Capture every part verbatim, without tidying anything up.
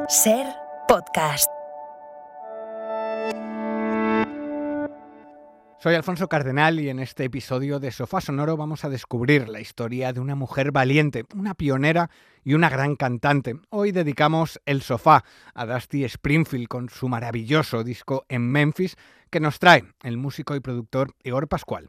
Ser Podcast. Soy Alfonso Cardenal y en este episodio de Sofá Sonoro vamos a descubrir la historia de una mujer valiente, una pionera y una gran cantante. Hoy dedicamos el sofá a Dusty Springfield con su maravilloso disco en Memphis que nos trae el músico y productor Igor Pascual.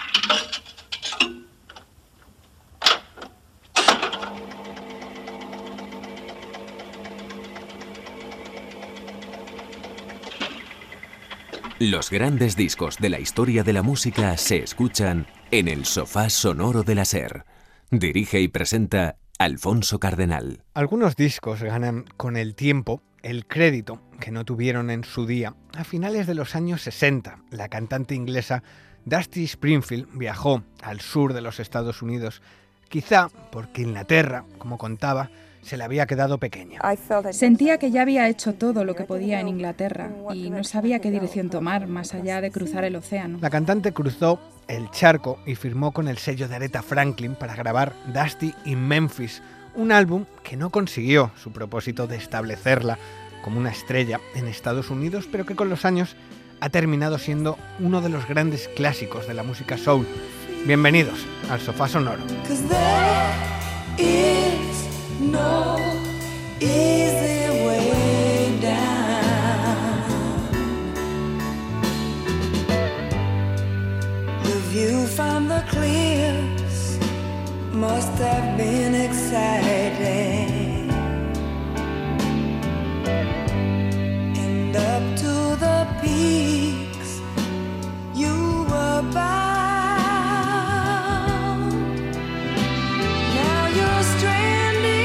Los grandes discos de la historia de la música se escuchan en el Sofá Sonoro de la SER. Dirige y presenta Alfonso Cardenal. Algunos discos ganan con el tiempo el crédito que no tuvieron en su día. A finales de los años sesenta, la cantante inglesa Dusty Springfield viajó al sur de los Estados Unidos, quizá porque Inglaterra, como contaba, se le había quedado pequeña. Sentía que ya había hecho todo lo que podía en Inglaterra y no sabía qué dirección tomar más allá de cruzar el océano. La cantante cruzó el charco y firmó con el sello de Aretha Franklin para grabar Dusty in Memphis, un álbum que no consiguió su propósito de establecerla como una estrella en Estados Unidos, pero que con los años ha terminado siendo uno de los grandes clásicos de la música soul. Bienvenidos al Sofá Sonoro. No easy way down. The view from the cliffs must have been exciting, and up to the peaks you were bound. Now you're stranded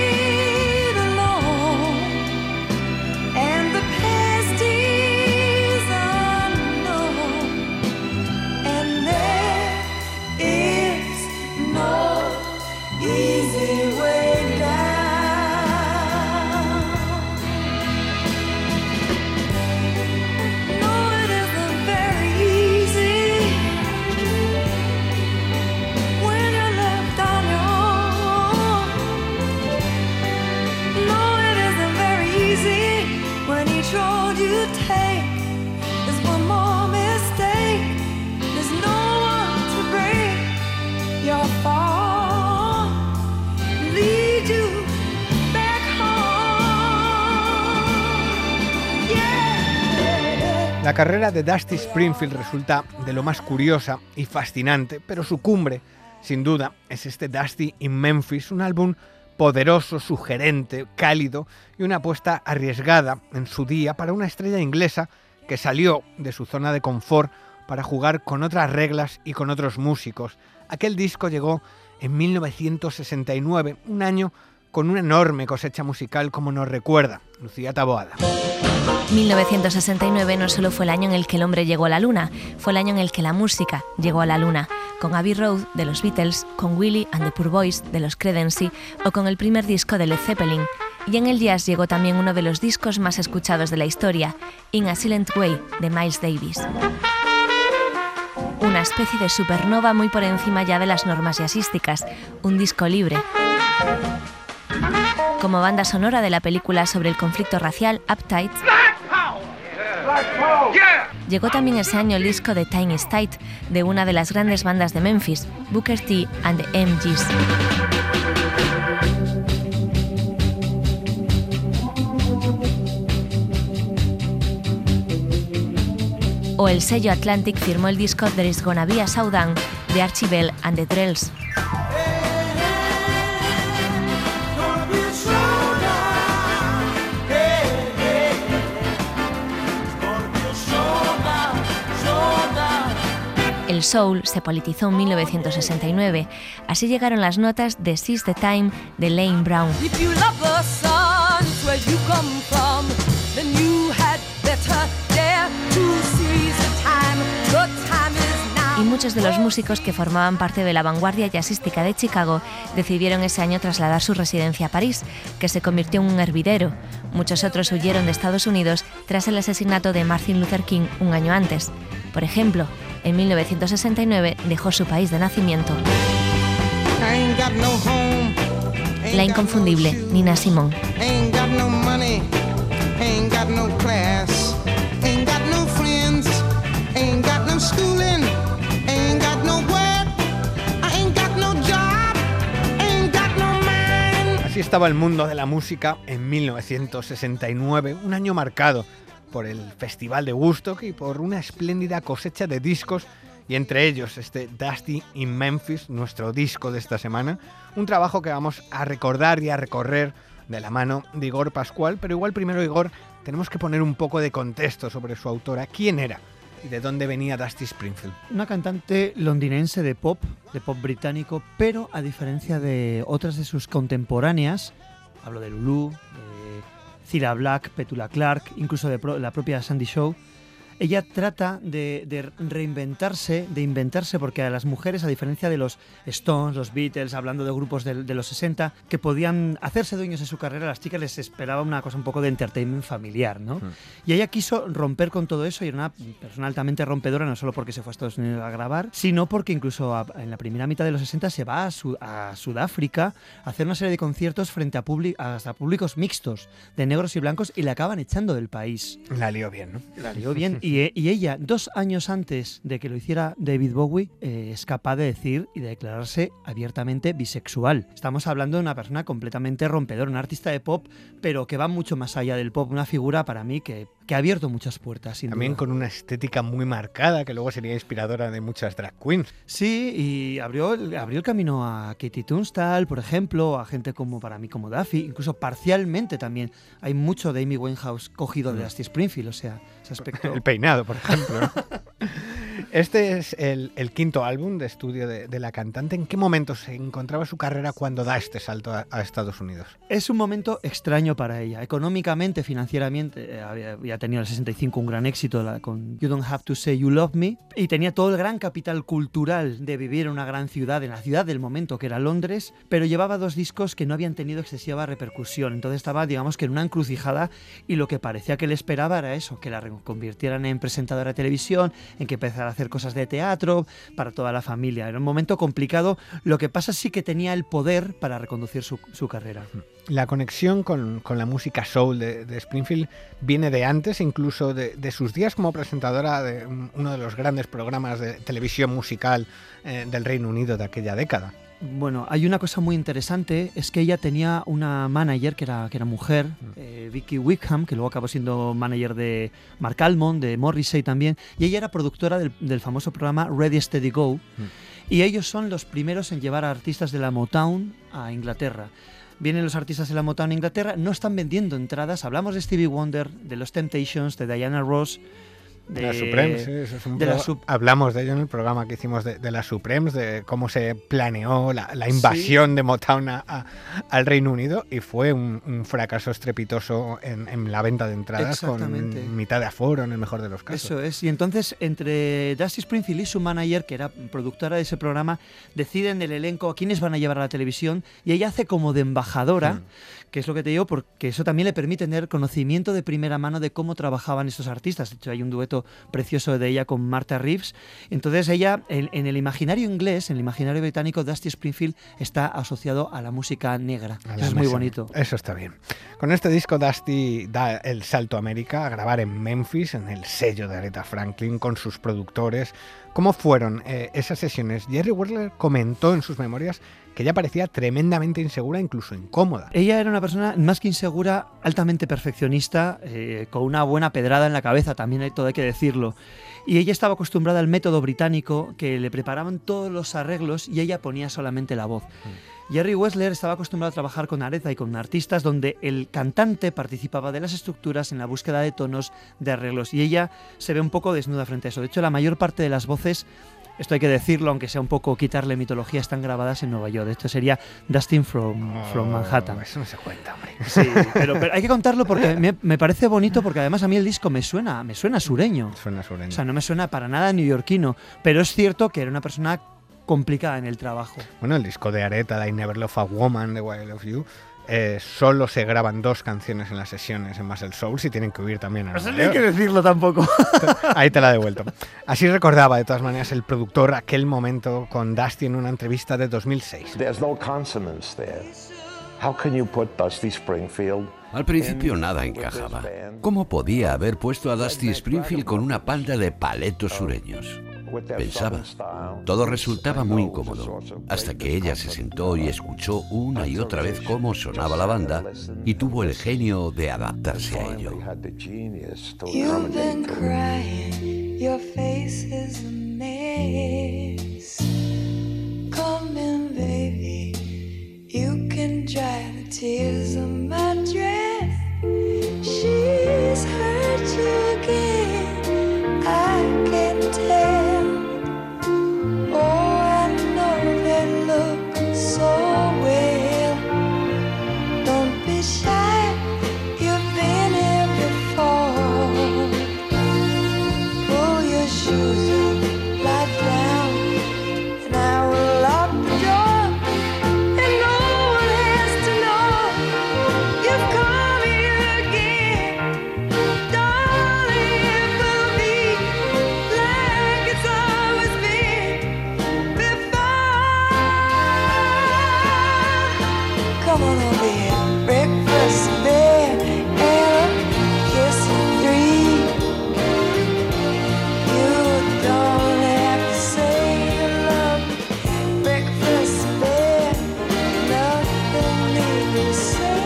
La carrera de Dusty Springfield resulta de lo más curiosa y fascinante, pero su cumbre, sin duda, es este Dusty in Memphis, un álbum poderoso, sugerente, cálido y una apuesta arriesgada en su día para una estrella inglesa que salió de su zona de confort para jugar con otras reglas y con otros músicos. Aquel disco llegó en mil novecientos sesenta y nueve, un año con una enorme cosecha musical como nos recuerda Lucía Taboada. mil novecientos sesenta y nueve no solo fue el año en el que el hombre llegó a la luna, fue el año en el que la música llegó a la luna, con Abbey Road de los Beatles, con Willie and the Poor Boys de los Creedence o con el primer disco de Led Zeppelin. Y en el jazz llegó también uno de los discos más escuchados de la historia, In a Silent Way de Miles Davis. Una especie de supernova muy por encima ya de las normas jazzísticas, un disco libre. Como banda sonora de la película sobre el conflicto racial Uptight, llegó también ese año el disco de Tiny State, de una de las grandes bandas de Memphis, Booker T and the M Gs. O el sello Atlantic firmó el disco There Is Gonna Be a Showdown de Archie Bell and the Drells. El soul se politizó en mil novecientos sesenta y nueve. Así llegaron las notas de Seize the Time de Lane Brown. Y muchos de los músicos que formaban parte de la vanguardia jazzística de Chicago decidieron ese año trasladar su residencia a París, que se convirtió en un hervidero. Muchos otros huyeron de Estados Unidos tras el asesinato de Martin Luther King un año antes. Por ejemplo, en mil novecientos sesenta y nueve dejó su país de nacimiento. La inconfundible Nina Simone. Así estaba el mundo de la música en mil novecientos sesenta y nueve, un año marcado por el Festival de Woodstock y por una espléndida cosecha de discos, y entre ellos este Dusty in Memphis, nuestro disco de esta semana, un trabajo que vamos a recordar y a recorrer de la mano de Igor Pascual. Pero igual primero, Igor, tenemos que poner un poco de contexto sobre su autora. ¿Quién era y de dónde venía Dusty Springfield? Una cantante londinense de pop, de pop británico, pero a diferencia de otras de sus contemporáneas, hablo de Lulu, de Cilla Black, Petula Clark, incluso de pro, la propia Sandy Shaw, ella trata de, de reinventarse, de inventarse, porque a las mujeres, a diferencia de los Stones, los Beatles, hablando de grupos de, de los sesenta, que podían hacerse dueños de su carrera, a las chicas les esperaba una cosa un poco de entertainment familiar, ¿no? Mm. Y ella quiso romper con todo eso, y era una persona altamente rompedora, no solo porque se fue a Estados Unidos a grabar, sino porque incluso a, en la primera mitad de los sesenta se va a, Sud, a Sudáfrica a hacer una serie de conciertos frente a, public, hasta públicos mixtos, de negros y blancos, y la acaban echando del país. La lió bien, ¿no? La lió bien. Y, y ella, dos años antes de que lo hiciera David Bowie, eh, es capaz de decir y de declararse abiertamente bisexual. Estamos hablando de una persona completamente rompedora, un artista de pop, pero que va mucho más allá del pop, una figura para mí que, que ha abierto muchas puertas. Sin También duda. Con una estética muy marcada, que luego sería inspiradora de muchas drag queens. Sí, y abrió, abrió el camino a Katie Tunstall, por ejemplo, a gente como para mí como Duffy, incluso parcialmente también. Hay mucho de Amy Winehouse cogido de Dusty Springfield, o sea, ese aspecto... El peinado, por ejemplo, ¿no? Este es el, el quinto álbum de estudio de, de la cantante. ¿En qué momento se encontraba su carrera cuando da este salto a, a Estados Unidos? Es un momento extraño para ella. Económicamente, financieramente, eh, había, había tenido en el sesenta y cinco un gran éxito la, con You Don't Have to Say You Love Me, y tenía todo el gran capital cultural de vivir en una gran ciudad, en la ciudad del momento que era Londres, pero llevaba dos discos que no habían tenido excesiva repercusión. Entonces estaba, digamos, que en una encrucijada, y lo que parecía que le esperaba era eso, que la convirtieran en presentadora de televisión, en que empezara a hacer cosas de teatro para toda la familia. Era un momento complicado. Lo que pasa sí que tenía el poder para reconducir su, su carrera. La conexión con, con la música soul de, de Springfield viene de antes, incluso de, de sus días como presentadora de uno de los grandes programas de televisión musical eh, del Reino Unido de aquella década. Bueno, hay una cosa muy interesante, es que ella tenía una manager que era, que era mujer, eh, Vicky Wickham, que luego acabó siendo manager de Mark Almond, de Morrissey también, y ella era productora del, del famoso programa Ready Steady Go, mm. y ellos son los primeros en llevar a artistas de la Motown a Inglaterra. Vienen los artistas de la Motown a Inglaterra, no están vendiendo entradas, hablamos de Stevie Wonder, de los Temptations, de Diana Ross, de las Supremes, sí, eso es un de pro... la sub... hablamos de ello en el programa que hicimos de, de las Supremes, de cómo se planeó la, la invasión sí. de Motown a, a, al Reino Unido, y fue un, un fracaso estrepitoso en, en la venta de entradas, con mitad de aforo en el mejor de los casos. Eso es, y entonces entre Dusty Springfield y su manager, que era productora de ese programa, deciden el elenco a quiénes van a llevar a la televisión, y ella hace como de embajadora, mm. que es lo que te digo, porque eso también le permite tener conocimiento de primera mano de cómo trabajaban estos artistas. De hecho, hay un dueto precioso de ella con Martha Reeves. Entonces ella, en, en el imaginario inglés, en el imaginario británico, Dusty Springfield está asociado a la música negra. Eso es muy bonito. Eso está bien. Con este disco Dusty da el salto a América, a grabar en Memphis, en el sello de Aretha Franklin, con sus productores. ¿Cómo fueron eh, esas sesiones? Jerry Wexler comentó en sus memorias que ella parecía tremendamente insegura, incluso incómoda. Ella era una persona más que insegura, altamente perfeccionista, eh, con una buena pedrada en la cabeza, también hay, todo hay que decirlo. Y ella estaba acostumbrada al método británico, que le preparaban todos los arreglos y ella ponía solamente la voz. Mm. Jerry Wexler estaba acostumbrado a trabajar con Aretha y con artistas donde el cantante participaba de las estructuras en la búsqueda de tonos, de arreglos, y ella se ve un poco desnuda frente a eso. De hecho, la mayor parte de las voces, esto hay que decirlo, aunque sea un poco quitarle mitología, están grabadas en Nueva York. Esto sería Dustin from, oh, from Manhattan. Eso no se cuenta, hombre. Sí, pero, pero hay que contarlo porque me, me parece bonito, porque además a mí el disco me suena, me suena sureño. Suena sureño. O sea, no me suena para nada neoyorquino, pero es cierto que era una persona complicada en el trabajo. Bueno, el disco de Aretha, I Never Love a Woman, The Way I Love You, eh, solo se graban dos canciones en las sesiones en Muscle Shoals y tienen que huir también a Nueva York. No hay que decirlo tampoco. Ahí te la he devuelto. Así recordaba de todas maneras el productor aquel momento con Dusty en una entrevista de dos mil seis. There's no consonants there. How can you put Dusty Springfield? Al principio nada encajaba. ¿Cómo podía haber puesto a Dusty Springfield con una banda de paletos sureños? Pensaba. Todo resultaba muy incómodo, hasta que ella se sentó y escuchó una y otra vez cómo sonaba la banda y tuvo el genio de adaptarse a ello. You've been crying, your face is a mess. Come in, baby, you can dry the tears on my dress. She's hurt you again, I can tell. Oh, I know they look so well. Don't be shy, you've been here before. Pull your shoes up, lie down, and I will lock the door. And no one has to know you've come here again. Darling, it will be like it's always been before. Come on over here, breakfast in bed, and a kiss at three. You don't have to say you love me. Breakfast in bed, nothing need to say.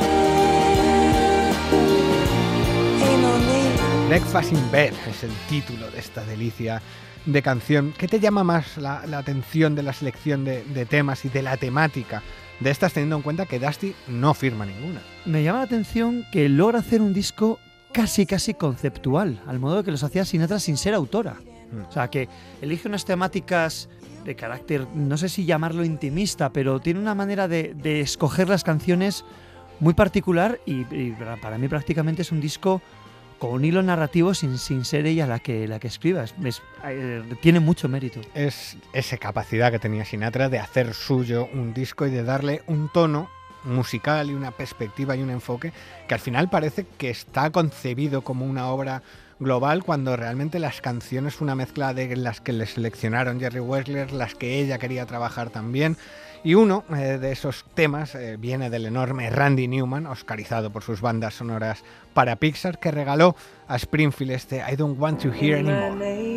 Ain't no need. Breakfast in Bed es el título de esta delicia de canción. ¿Qué te llama más la, la atención de la selección de, de temas y de la temática de estas, teniendo en cuenta que Dusty no firma ninguna? Me llama la atención que logra hacer un disco casi casi conceptual, al modo que los hacía Sinatra sin ser autora. Mm. O sea, que elige unas temáticas de carácter, no sé si llamarlo intimista, pero tiene una manera de, de escoger las canciones muy particular y, y para mí prácticamente es un disco con un hilo narrativo sin, sin ser ella la que, la que escriba. Es, es, eh, tiene mucho mérito. Es esa capacidad que tenía Sinatra de hacer suyo un disco y de darle un tono musical y una perspectiva y un enfoque que al final parece que está concebido como una obra global, cuando realmente las canciones fue una mezcla de las que le seleccionaron Jerry Wexler, las que ella quería trabajar también. Y uno eh, de esos temas eh, viene del enorme Randy Newman, oscarizado por sus bandas sonoras para Pixar, que regaló a Springfield este I Don't Want to Hear Anymore.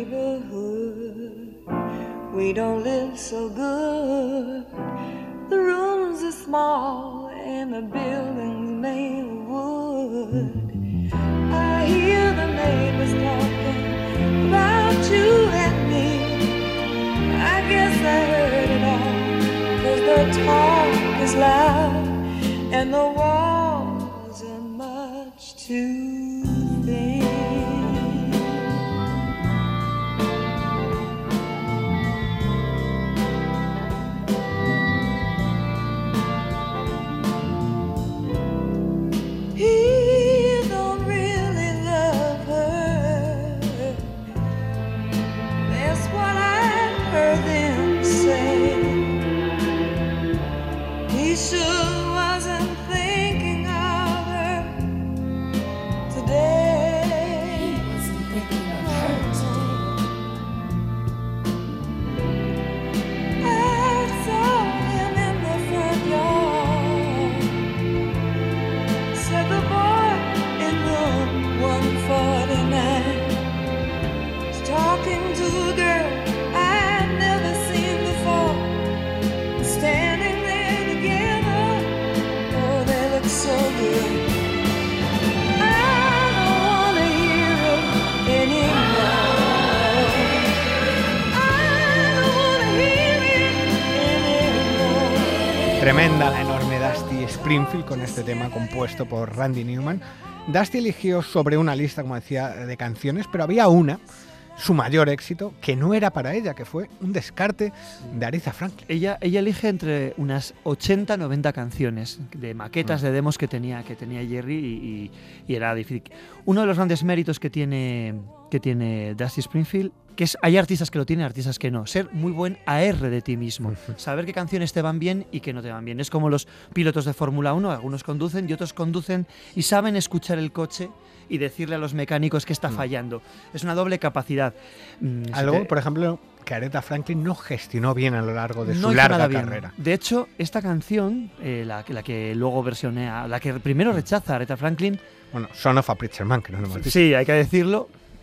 We don't live so good. The rooms are small and the buildings made of wood. I hear the neighbors talking about you and me. I guess I heard it all. The talk is loud and the walls are much too thin. He don't really love her. That's what I heard them say. He sure wasn't thinking of her today. He wasn't thinking of her today. I saw him in the front yard. Said the boy in room one forty-nine was talking to a girl I'd never seen before. Standing so good. I don't wanna hear it anymore. I don't wanna hear it anymore. Tremenda la enorme Dusty Springfield con este tema compuesto por Randy Newman. Dusty eligió sobre una lista, como decía, de canciones, pero había una, su mayor éxito, que no era para ella, que fue un descarte de Aretha Franklin. Ella, ella elige entre unas ochenta noventa canciones de maquetas, mm. de demos que tenía, que tenía Jerry y, y, y era difícil. Uno de los grandes méritos que tiene, que tiene Dusty Springfield, que es, hay artistas que lo tienen, artistas que no, ser muy buen A R de ti mismo, saber qué canciones te van bien y qué no te van bien. Es como los pilotos de Fórmula uno, algunos conducen y otros conducen y saben escuchar el coche y decirle a los mecánicos que está fallando. Es una doble capacidad. Mm, Algo, si te... por ejemplo, que Aretha Franklin no gestionó bien a lo largo de no su larga bien. carrera. De hecho, esta canción, eh, la, la que luego versionea, la que primero rechaza a Aretha Franklin... Bueno, Son of a Preacher Man, que no lo hemos dicho. Sí, hay que decirlo.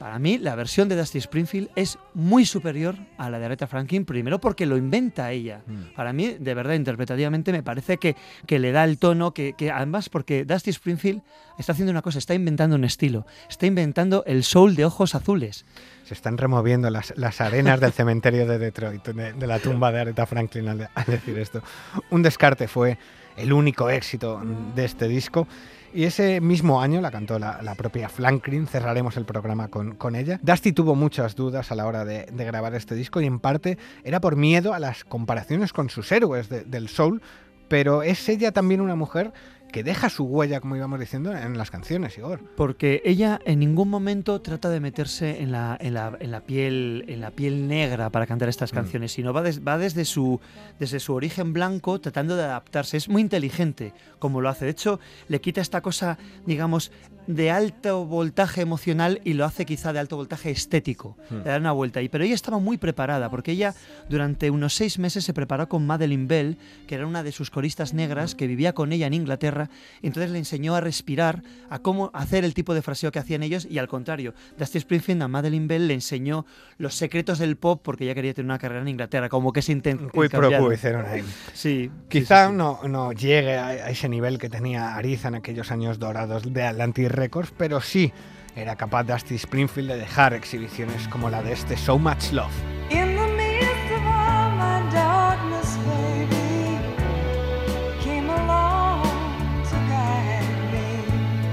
Para mí, la versión de Dusty Springfield es muy superior a la de Aretha Franklin, primero porque lo inventa ella. Mm. Para mí, de verdad, interpretativamente, me parece que, que le da el tono, que, que además, porque Dusty Springfield está haciendo una cosa, está inventando un estilo, está inventando el soul de ojos azules. Se están removiendo las, las arenas del cementerio de Detroit, de, de la tumba de Aretha Franklin al, al decir esto. Un descarte fue el único éxito de este disco. Y ese mismo año la cantó la, la propia Franklin, cerraremos el programa con, con ella. Dusty tuvo muchas dudas a la hora de, de grabar este disco y en parte era por miedo a las comparaciones con sus héroes de, del soul, pero es ella también una mujer que deja su huella, como íbamos diciendo, en las canciones, Igor. Porque ella en ningún momento trata de meterse en la, en la, en la, piel, en la piel negra para cantar estas canciones, mm. sino va, des, va desde, su, desde su origen blanco tratando de adaptarse. Es muy inteligente como lo hace. De hecho, le quita esta cosa, digamos, de alto voltaje emocional y lo hace quizá de alto voltaje estético. Mm. Le da una vuelta. Y, pero ella estaba muy preparada, porque ella durante unos seis meses se preparó con Madeleine Bell, que era una de sus coristas negras, que vivía con ella en Inglaterra. Entonces le enseñó a respirar, a cómo hacer el tipo de fraseo que hacían ellos, y al contrario, Dusty Springfield a Madeleine Bell le enseñó los secretos del pop porque ella quería tener una carrera en Inglaterra, como que se intentó. Muy pro hicieron ahí. Sí, quizá sí, sí, sí. No, no llegue a, a ese nivel que tenía Aretha en aquellos años dorados de Atlantic Records, pero sí era capaz Dusty Springfield de dejar exhibiciones como la de este So Much Love. In the midst of all my darkness, baby, came along to guide me.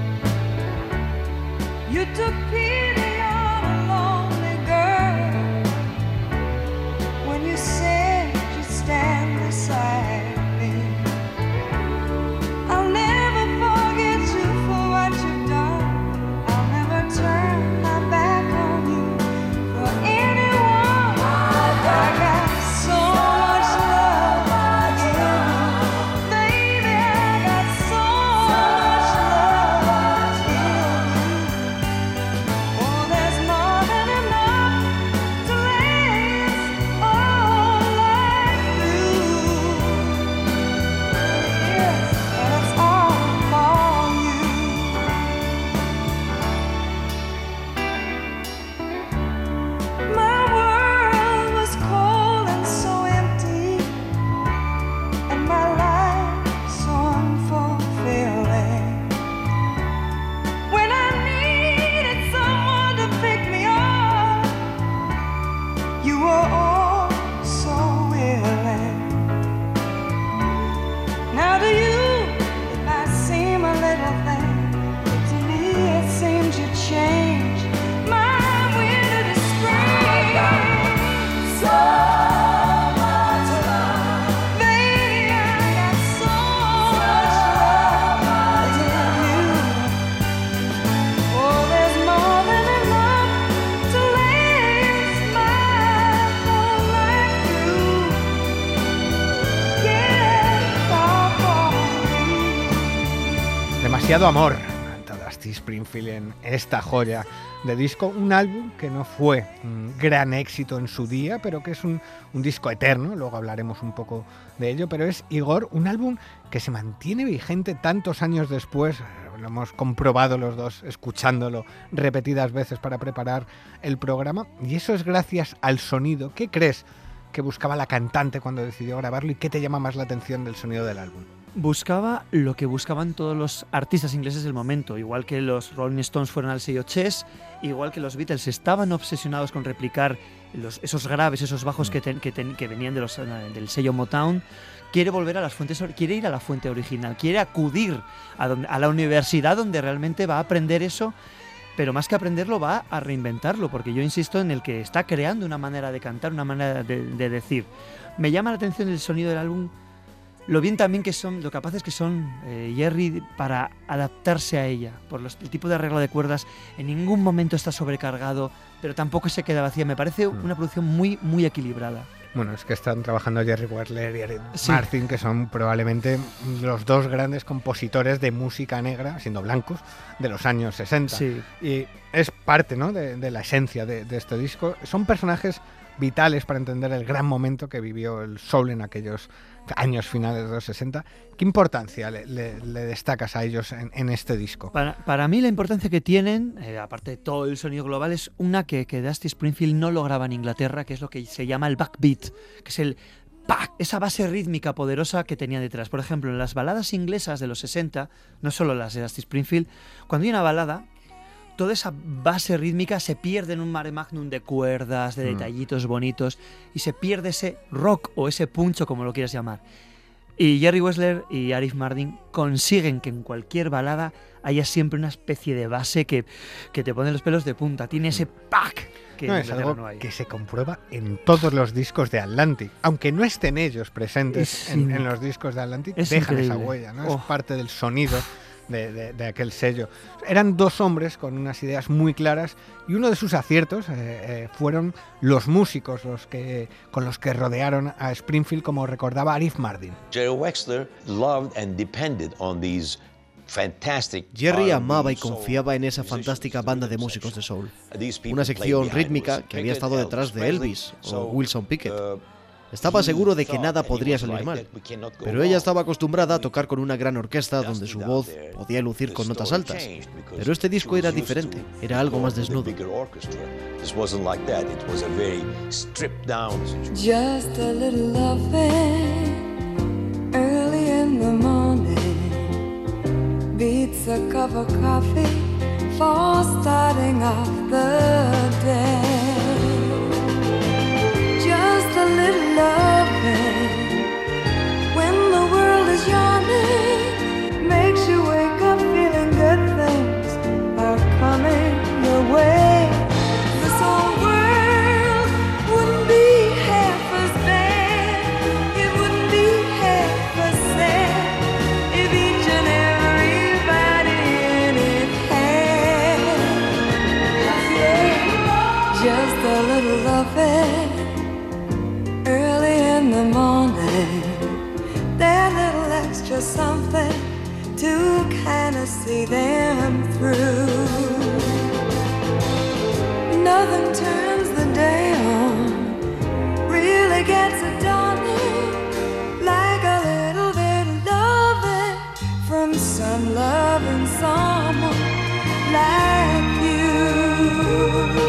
You took pity on a lonely girl when you said you'd stand beside me. I'll never forget you for what you've done. I'll never turn my back on you for anyone. I got so much love in you, baby. I got so much love in you. Oh, there's more than enough to last all life through. Yes, and it's all for you. My world was cold and so empty, and my life so unfulfilling. When I needed someone to pick me up, you were all so willing. Now to you, it might seem a little thing, but to me it seems you changed my winter to spring. So much love, baby, I got so much love in you. Oh, there's more than enough to last my whole life through. Yeah, all for you. Demasiado amor, canta Dusty Springfield en esta joya de disco, un álbum que no fue un gran éxito en su día, pero que es un, un disco eterno, luego hablaremos un poco de ello, pero es, Igor, un álbum que se mantiene vigente tantos años después. Lo hemos comprobado los dos escuchándolo repetidas veces para preparar el programa, y eso es gracias al sonido. ¿Qué crees que buscaba la cantante cuando decidió grabarlo y qué te llama más la atención del sonido del álbum? Buscaba lo que buscaban todos los artistas ingleses del momento, igual que los Rolling Stones fueron al sello Chess, igual que los Beatles estaban obsesionados con replicar los, esos graves, esos bajos que, ten, que, ten, que venían de los, del sello Motown. Quiere volver a las fuentes, quiere ir a la fuente original, quiere acudir a, donde, a la universidad donde realmente va a aprender eso, pero más que aprenderlo va a reinventarlo, porque yo insisto en el que está creando una manera de cantar, una manera de, de decir. Me llama la atención el sonido del álbum, lo bien también que son, lo capaces que son eh, Jerry para adaptarse a ella, por los, el tipo de arreglo de cuerdas. En ningún momento está sobrecargado, pero tampoco se queda vacía. Me parece mm. una producción muy, muy equilibrada. Bueno, es que están trabajando Jerry Werler y Eric Sí. Martin, que son probablemente los dos grandes compositores de música negra, siendo blancos, de los años sesenta. Sí. Y es parte, ¿no?, de, de la esencia de, de este disco. Son personajes vitales para entender el gran momento que vivió el soul en aquellos años finales de los sesenta. ¿Qué importancia le, le, le destacas a ellos en, en este disco? Para, para mí la importancia que tienen, eh, aparte de todo el sonido global, es una que, que Dusty Springfield no lograba en Inglaterra, que es lo que se llama el backbeat, que es el ¡pac!, esa base rítmica poderosa que tenía detrás. Por ejemplo, en las baladas inglesas de los sesenta, no solo las de Dusty Springfield, cuando hay una balada, toda esa base rítmica se pierde en un mare magnum de cuerdas, de detallitos bonitos, y se pierde ese rock o ese puncho, como lo quieras llamar. Y Jerry Wessler y Arif Mardin consiguen que en cualquier balada haya siempre una especie de base que, que te pone los pelos de punta. Tiene ese pack que no, en es algo no hay. Que se comprueba en todos los discos de Atlantic. Aunque no estén ellos presentes sí. en, en los discos de Atlantic, es dejan increíble. esa huella, ¿no? Oh. Es parte del sonido de, de, de aquel sello. Eran dos hombres con unas ideas muy claras y uno de sus aciertos eh, eh, fueron los músicos los que, con los que rodearon a Springfield, como recordaba Arif Mardin. Jerry Wexler loved and depended on these fantastic Jerry amaba y confiaba en esa fantástica banda de músicos de soul. Una sección rítmica que había estado detrás de Elvis o Wilson Pickett. Estaba seguro de que nada podría salir mal, pero ella estaba acostumbrada a tocar con una gran orquesta donde su voz podía lucir con notas altas. Pero este disco era diferente, era algo más desnudo. Just a little loving early in the morning beats a cup of coffee for starting off the day. Just a little loving when the world is yawning makes you wake up feeling good things are coming your way. This whole world wouldn't be half as bad, it wouldn't be half as sad if each and everybody in it had, yeah, just a little loving early in the morning, that little extra something to kind of see them through. Nothing turns the day on, really gets it dawning, like a little bit of loving from some loving someone like you.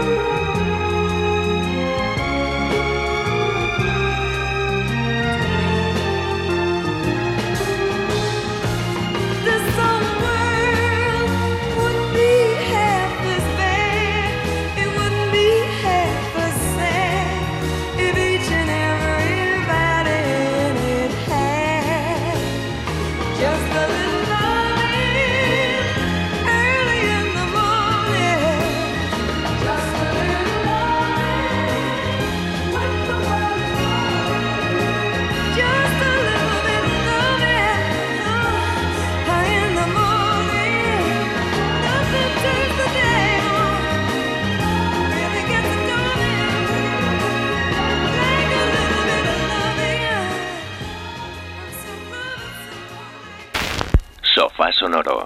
Sofá Sonoro.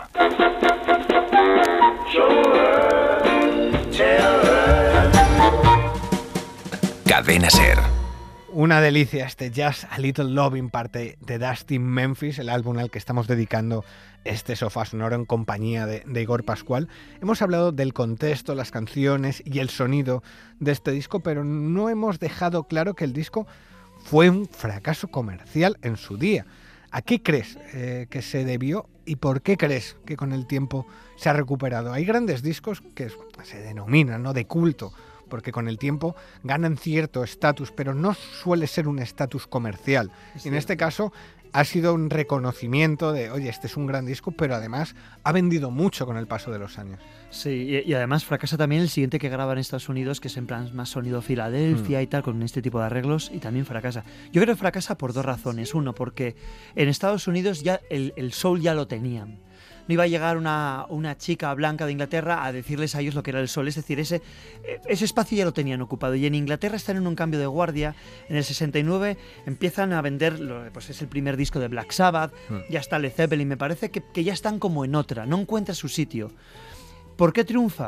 Cadena SER. Una delicia este Just a Little Loving, parte de Dusty Memphis, el álbum al que estamos dedicando este Sofá Sonoro en compañía de, de Igor Pascual. Hemos hablado del contexto, las canciones y el sonido de este disco, pero no hemos dejado claro que el disco fue un fracaso comercial en su día. ¿A qué crees eh, que se debió y por qué crees que con el tiempo se ha recuperado? Hay grandes discos que se denominan, ¿no?, de culto, porque con el tiempo ganan cierto estatus, pero no suele ser un estatus comercial. Sí. Y en este caso ha sido un reconocimiento de, oye, este es un gran disco, pero además ha vendido mucho con el paso de los años. Sí, y, y además fracasa también el siguiente que graba en Estados Unidos, que es en plan más sonido Filadelfia mm. y tal, con este tipo de arreglos, y también fracasa. Yo creo que fracasa por dos razones. Uno, porque en Estados Unidos ya el, el soul ya lo tenían. No iba a llegar una, una chica blanca de Inglaterra a decirles a ellos lo que era el sol. Es decir, ese, ese espacio ya lo tenían ocupado. Y en Inglaterra están en un cambio de guardia. En el sesenta y nueve empiezan a vender, pues es el primer disco de Black Sabbath, mm. ya está Led Zeppelin. Me parece que, que ya están como en otra, no encuentra su sitio. ¿Por qué triunfa?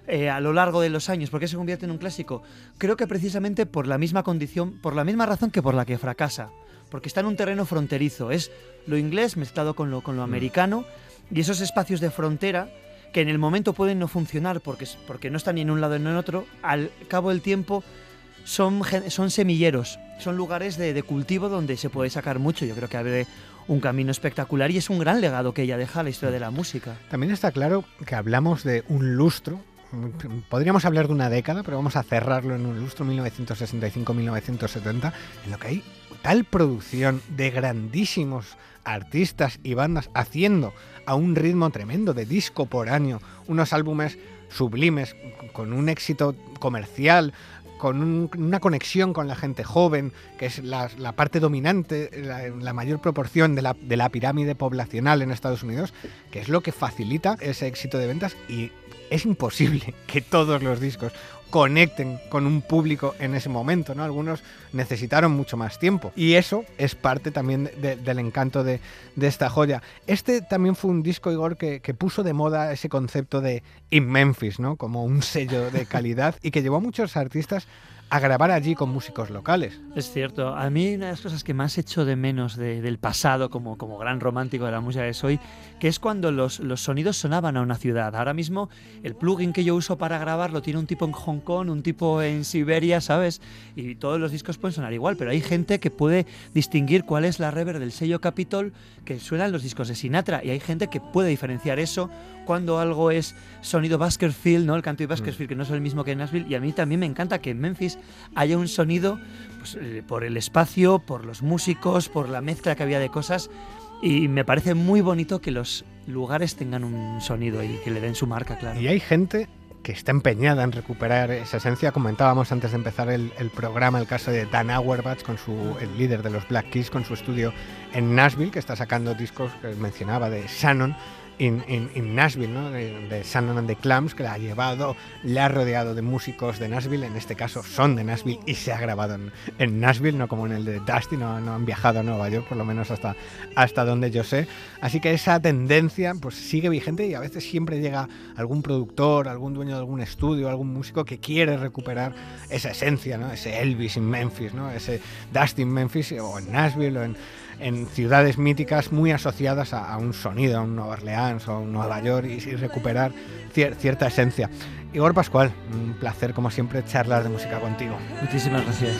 eh, a lo largo de los años? ¿Por qué se convierte en un clásico? Creo que precisamente por la misma condición, por la misma razón que por la que fracasa. Porque está en un terreno fronterizo. Es lo inglés mezclado con lo, con lo americano, y esos espacios de frontera que en el momento pueden no funcionar porque, porque no están ni en un lado ni en otro, al cabo del tiempo son, son semilleros, son lugares de, de cultivo donde se puede sacar mucho. Yo creo que abre un camino espectacular y es un gran legado que ella deja a la historia de la música. También está claro que hablamos de un lustro. Podríamos hablar de una década, pero vamos a cerrarlo en un lustro, mil novecientos sesenta y cinco a mil novecientos setenta, en lo que hay tal producción de grandísimos artistas y bandas haciendo a un ritmo tremendo de disco por año, unos álbumes sublimes, con un éxito comercial, con un, una conexión con la gente joven, que es la, la parte dominante, la, la mayor proporción de la, de la pirámide poblacional en Estados Unidos, que es lo que facilita ese éxito de ventas, y es imposible que todos los discos conecten con un público en ese momento, ¿no? Algunos necesitaron mucho más tiempo, y eso es parte también de, del encanto de, de esta joya. Este también fue un disco, Igor, que, que puso de moda ese concepto de In Memphis, ¿no? Como un sello de calidad, y que llevó a muchos artistas a grabar allí con músicos locales. Es cierto. A mí una de las cosas que más echo de menos de, del pasado, como, como gran romántico de la música que soy, que es cuando los, los sonidos sonaban a una ciudad. Ahora mismo el plugin que yo uso para grabarlo tiene un tipo en Hong Kong, un tipo en Siberia, ¿sabes? Y todos los discos pueden sonar igual, pero hay gente que puede distinguir cuál es la reverb del sello Capitol que suenan los discos de Sinatra, y hay gente que puede diferenciar eso cuando algo es sonido Baskerville, ¿no? El canto de Baskerville, que no es el mismo que en Nashville. Y a mí también me encanta que en Memphis haya un sonido, pues, eh, por el espacio, por los músicos, por la mezcla que había de cosas, y me parece muy bonito que los lugares tengan un sonido y que le den su marca, claro. Y hay gente que está empeñada en recuperar esa esencia. Comentábamos antes de empezar el, el programa el caso de Dan Auerbach, con su, el líder de los Black Keys, con su estudio en Nashville, que está sacando discos que mencionaba de Shannon en in, in Nashville, ¿no? de, de Shannon and the Clams, que la ha llevado, le ha rodeado de músicos de Nashville, en este caso son de Nashville, y se ha grabado en, en Nashville, no como en el de Dusty, no, no han viajado a Nueva York, por lo menos hasta, hasta donde yo sé. Así que esa tendencia pues sigue vigente, y a veces siempre llega algún productor, algún dueño de algún estudio, algún músico que quiere recuperar esa esencia, ¿no? Ese Elvis en Memphis, ¿no? Ese Dusty en Memphis, o en Nashville, o en, en ciudades míticas muy asociadas a, a un sonido, a un Nueva Orleans o a un Nueva York, y, y recuperar cier, cierta esencia. Igor Pascual, un placer como siempre charlar de música contigo. Muchísimas gracias.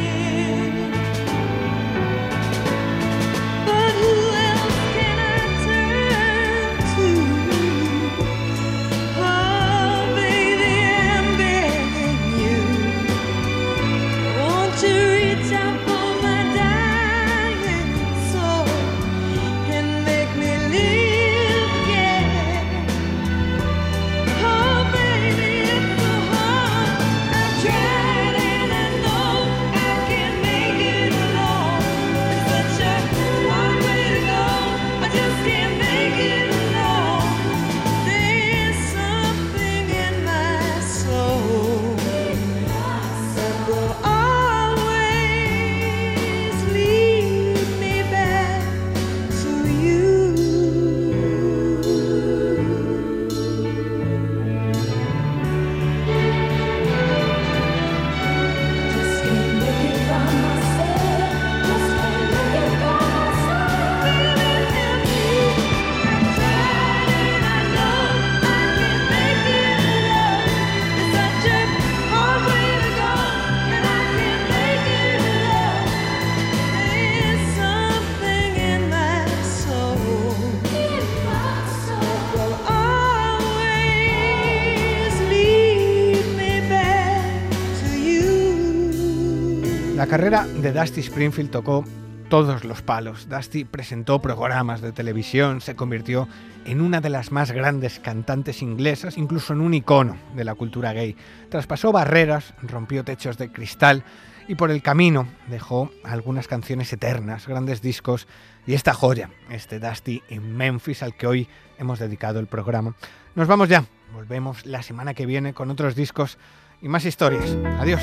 La carrera de Dusty Springfield tocó todos los palos. Dusty presentó programas de televisión, se convirtió en una de las más grandes cantantes inglesas, incluso en un icono de la cultura gay. Traspasó barreras, rompió techos de cristal y por el camino dejó algunas canciones eternas, grandes discos y esta joya, este Dusty in Memphis, al que hoy hemos dedicado el programa. Nos vamos ya, volvemos la semana que viene con otros discos y más historias. Adiós.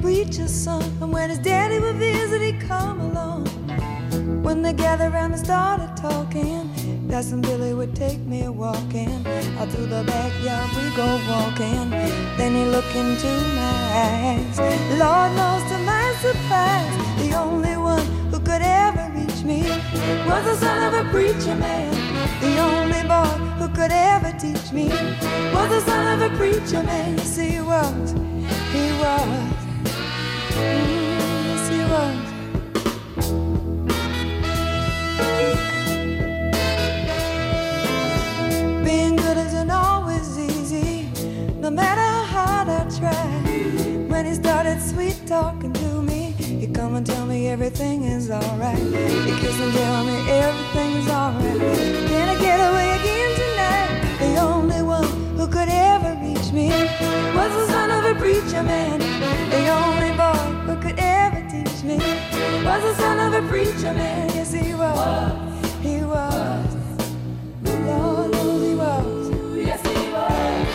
preacher's son. And when his daddy would visit, he'd come along. When they gathered around and started talking, Cousin Billy would take me walking. Out through the backyard we go walking. Then he looked into my eyes. Lord knows to my surprise, the only one who could ever reach me was the son of a preacher man. The only boy who could ever teach me was the son of a preacher man. Yes, he was, he was, mm, yes, he was. Being good isn't always easy, no matter how hard I try. When he started sweet talking to me, he'd come and tell me everything is alright. He'd kiss and tell me everything is alright. Can I get away again tonight? The only one who could ever reach me was the son of a preacher man. The only boy who could ever teach me was the son of a preacher man. Yes, he was, he was. Lord knows he was. Yes, he was.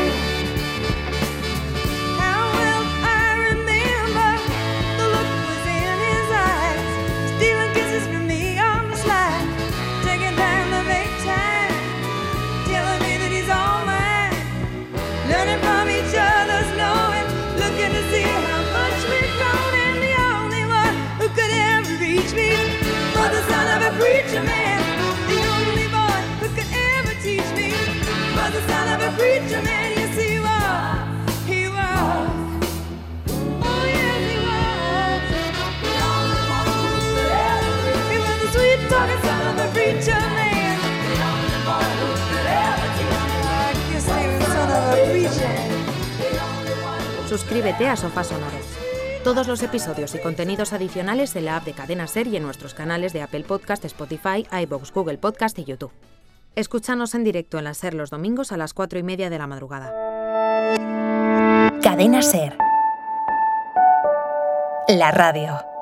How well I remember the look was in his eyes, stealing kisses from me on the slide, taking time to make time, telling me that he's all mine, learning from each other's knowing, looking to see how much we've grown. And the only one who could ever reach me was the son of a preacher man. The only boy who could ever teach me was the son of a preacher man. Yes, he was, he was. Oh, yes, he was. The only one who could ever reach me. He was the sweet talking son of a preacher man. The only boy who could ever teach me. I guess he was the son of a preacher. Suscríbete a Sofá Sonoro. Todos los episodios y contenidos adicionales en la app de Cadena Ser y en nuestros canales de Apple Podcast, Spotify, iVoox, Google Podcast y YouTube. Escúchanos en directo en la Ser los domingos a las cuatro y media de la madrugada. Cadena Ser. La radio.